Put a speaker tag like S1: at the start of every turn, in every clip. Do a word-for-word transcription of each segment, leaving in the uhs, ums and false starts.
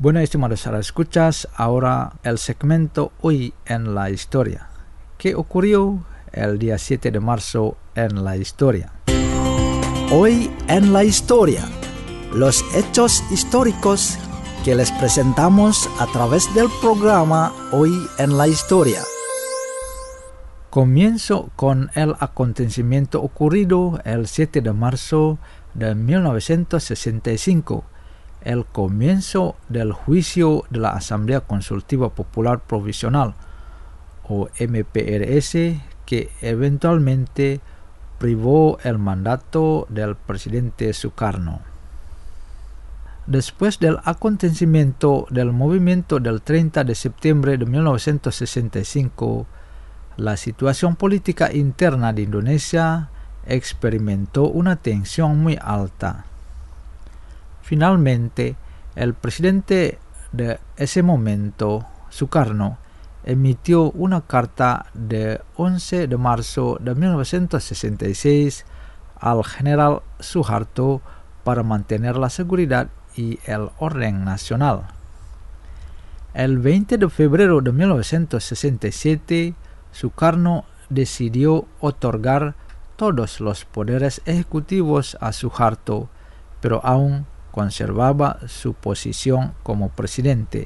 S1: Bueno, estimados escuchas, ahora el segmento Hoy en la Historia. ¿Qué ocurrió el día siete de marzo en la historia?
S2: Hoy en la Historia. Los hechos históricos que les presentamos a través del programa Hoy en la Historia.
S1: Comienzo con el acontecimiento ocurrido el siete de marzo de mil novecientos sesenta y cinco, el comienzo del juicio de la Asamblea Consultiva Popular Provisional, o M P R S, que eventualmente privó el mandato del presidente Sukarno. Después del acontecimiento del movimiento del treinta de septiembre de mil novecientos sesenta y cinco, la situación política interna de Indonesia experimentó una tensión muy alta. Finalmente, el presidente de ese momento, Sukarno, emitió una carta de once de marzo de mil novecientos sesenta y seis al general Suharto para mantener la seguridad y el orden nacional. El veinte de febrero de mil novecientos sesenta y siete, Sukarno decidió otorgar todos los poderes ejecutivos a Suharto, pero aún conservaba su posición como presidente.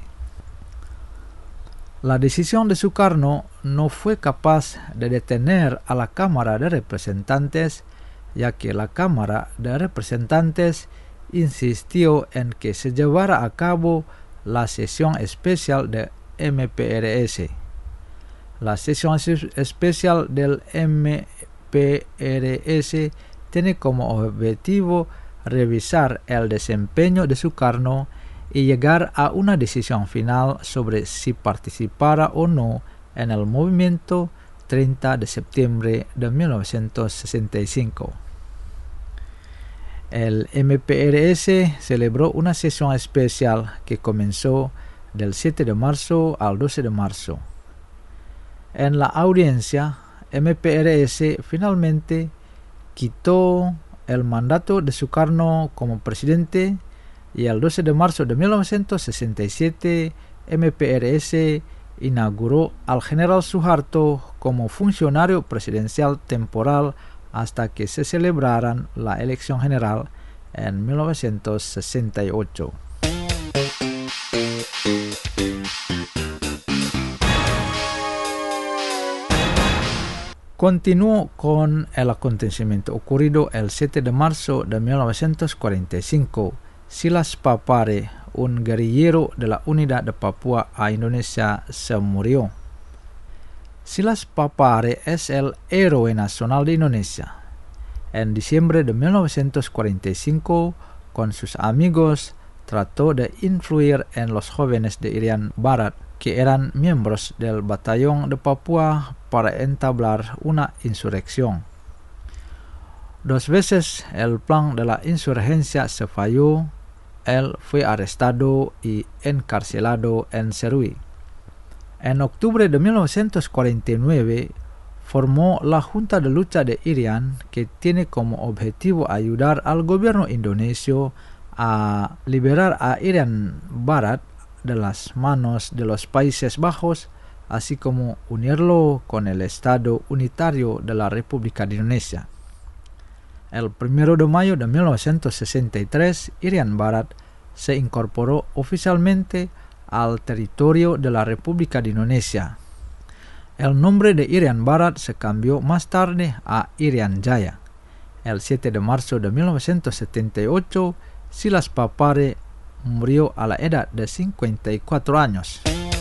S1: La decisión de Sukarno no fue capaz de detener a la Cámara de Representantes, ya que la Cámara de Representantes insistió en que se llevara a cabo la sesión especial de M P R S. La sesión especial del M P R S tiene como objetivo revisar el desempeño de Sukarno y llegar a una decisión final sobre si participara o no en el movimiento treinta de septiembre de mil novecientos sesenta y cinco. El M P R S celebró una sesión especial que comenzó del siete de marzo al doce de marzo. En la audiencia, M P R S finalmente quitó el mandato de Sukarno como presidente y el doce de marzo de mil novecientos sesenta y siete M P R S inauguró al general Suharto como funcionario presidencial temporal hasta que se celebraran la elección general en mil novecientos sesenta y ocho. Continuó con el acontecimiento ocurrido el siete de marzo de mil novecientos cuarenta y cinco. Silas Papare, un guerrillero de la Unidad de Papua a Indonesia, se murió. Silas Papare es el héroe nacional de Indonesia. En diciembre de mil novecientos cuarenta y cinco, con sus amigos, trató de influir en los jóvenes de Irian Barat, que eran miembros del batallón de Papua, para entablar una insurrección. Dos veces el plan de la insurgencia se falló. Él fue arrestado y encarcelado en Serui. En octubre de mil novecientos cuarenta y nueve, formó la Junta de Lucha de Irian, que tiene como objetivo ayudar al gobierno indonesio a liberar a Irian Barat de las manos de los Países Bajos, así como unirlo con el Estado unitario de la República de Indonesia. El primero de mayo de mil novecientos sesenta y tres, Irian Barat se incorporó oficialmente al territorio de la República de Indonesia. El nombre de Irian Barat se cambió más tarde a Irian Jaya. El siete de marzo de mil novecientos setenta y ocho, Silas Papare murió a la edad de cincuenta y cuatro años.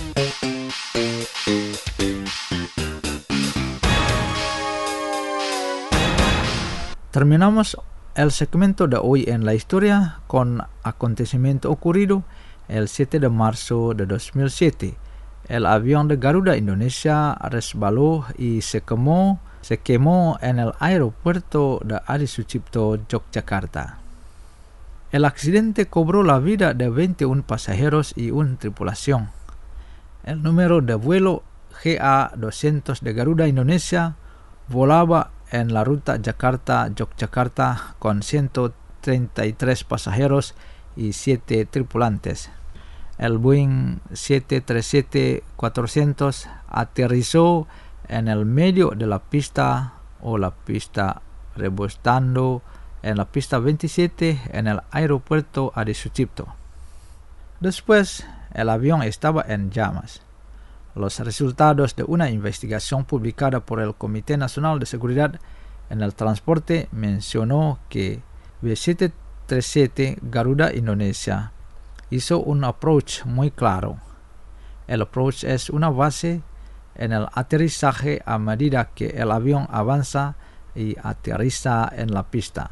S1: Terminamos el segmento de hoy en la historia con acontecimiento ocurrido el siete de marzo de dos mil siete. El avión de Garuda Indonesia resbaló y se quemó, se quemó en el aeropuerto de Adi Sucipto, Yogyakarta. El accidente cobró la vida de veintiún pasajeros y una tripulación. El número de vuelo G A doscientos de Garuda Indonesia volaba en la ruta Jakarta-Yogyakarta con ciento treinta y tres pasajeros y siete tripulantes. el Boeing siete tres siete cuatrocientos aterrizó en el medio de la pista o la pista rebosando en la pista veintisiete en el aeropuerto Adi Sucipto. Después, el avión estaba en llamas. Los resultados de una investigación publicada por el Comité Nacional de Seguridad en el Transporte mencionó que B siete tres siete Garuda Indonesia hizo un approach muy claro. El approach es una base en el aterrizaje a medida que el avión avanza y aterriza en la pista.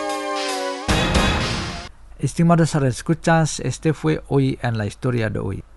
S1: Estimados escuchas, este fue Hoy en la Historia de hoy.